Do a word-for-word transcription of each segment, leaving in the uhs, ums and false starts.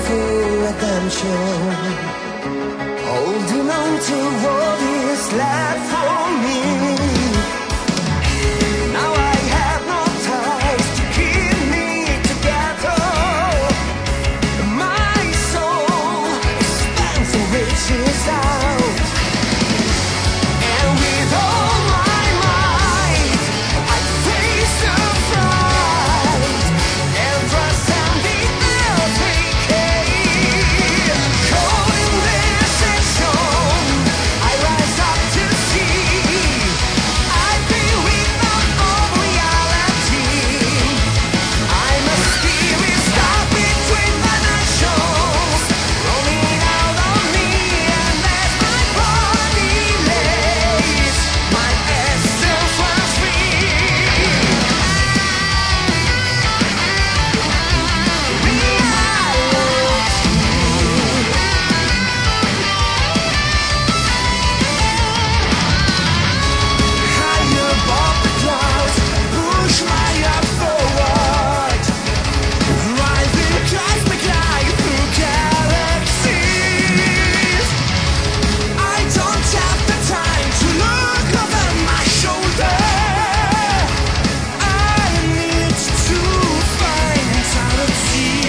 for redemption, holding on to what is left for me. Now I have no ties to keep me together. My soul spans and reaches out, and with all my might I face the fright and transcend the earthly decay. Calling this action, I rise up to see. I feel without all reality. I'm a spirit stuck between the nations, rolling out of me, and as my body lays, my essence runs free. High above the clouds, push my up forward, driving cosmic light through galaxies. I don't have the time to look over my shoulder. I need to find eternity.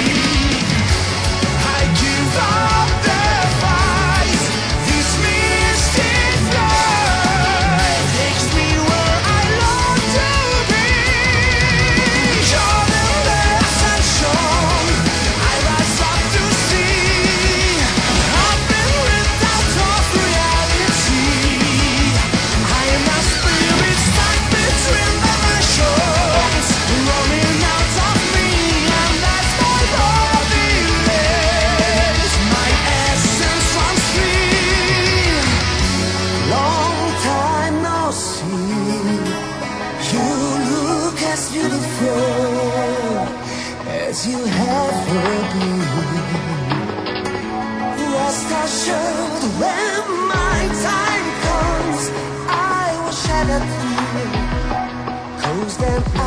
I give up the fight. This mystic flight takes me where I long to be. Calling the ascension, I rise up to see. I've been ripped out of reality. I am a spirit stuck between the nations, rolling out of me, and as my body lays, my essence runs free. Long time no see. You look as beautiful as you ever been. Rest assured, when my time comes, I will shed a tear, 'cause then I